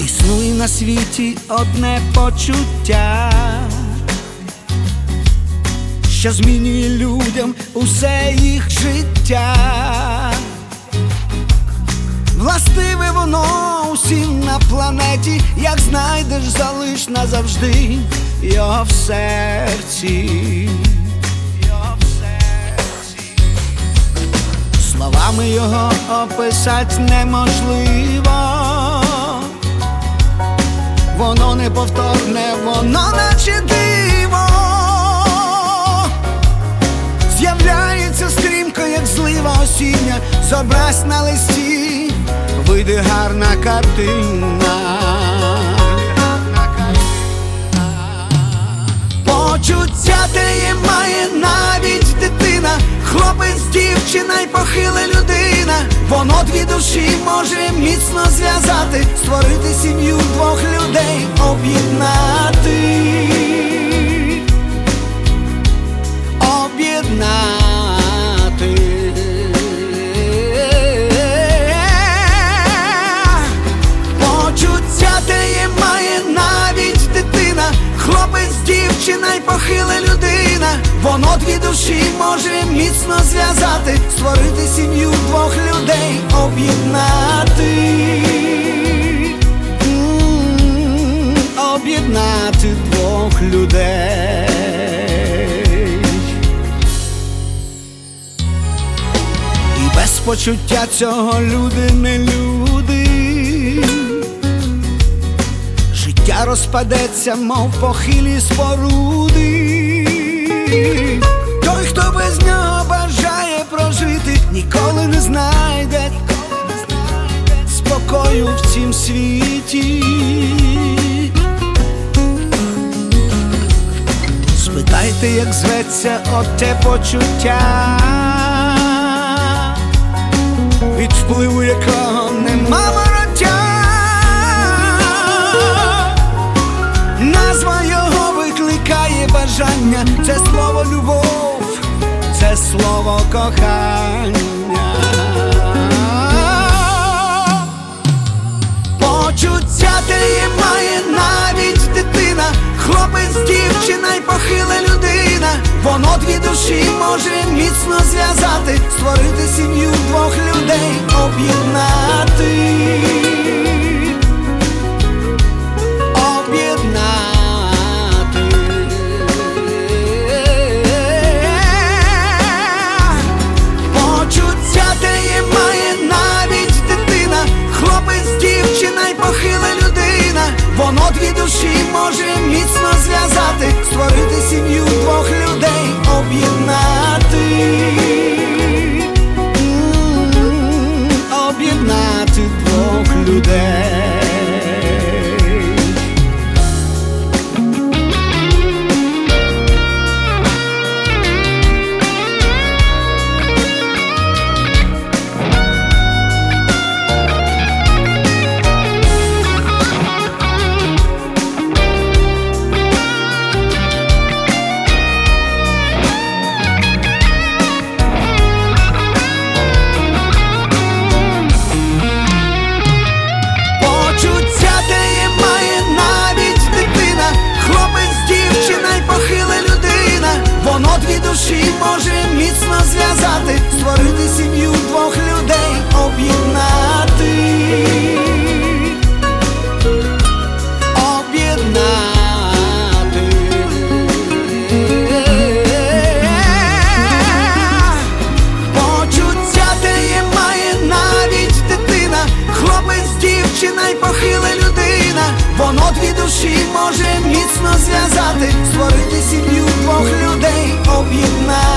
Існує на світі одне почуття, що змінює людям усе їх життя. Властиве воно усім на планеті, як знайдеш, залиш назавжди його в серці. Словами його описать неможливо, воно неповторне, воно наче диво. З'являється стрімко, як злива осіння, зобразь на листі, вийде гарна картина. Почуття теє має навіть дитина, хлопець, дівчина й похила людина. Воно дві душі може міцно зв'язати, створити сім'ю двох людей, об'єднати. Об'єднати. Почуття теє має навіть дитина, хлопець, дівчина й похила людина. Воно дві душі може міцно зв'язати, створити сім'ю двох людей, об'єднати. Об'єднати двох людей. І без почуття цього люди не люди. Життя розпадеться, мов похилі споруди. Той, хто без нього бажає прожити, ніколи не знайде спокою в цім світі. Спитайте, як зветься оте почуття, від впливу якого нема вороття. Назва його викликає бажання, це слово любов, це слово кохання. Почуття теє має навіть дитина, хлопець, дівчина й похила людина. Воно дві душі може міцно зв'язати, створити сім'ю двох людей, об'єднати. Почуття теє має навіть дитина, хлопець, дівчина й похила людина. Воно дві душі може міцно зв'язати, створити сім'ю двох людей, об'єднати. Об'єднати двох людей. Може міцно зв'язати, створити сім'ю двох людей, об'єднати. Об'єднати. Почуття теє має навіть дитина, хлопець, дівчина й похила людина. Воно дві душі може міцно зв'язати, створити сім'ю двох людей, об'єднати.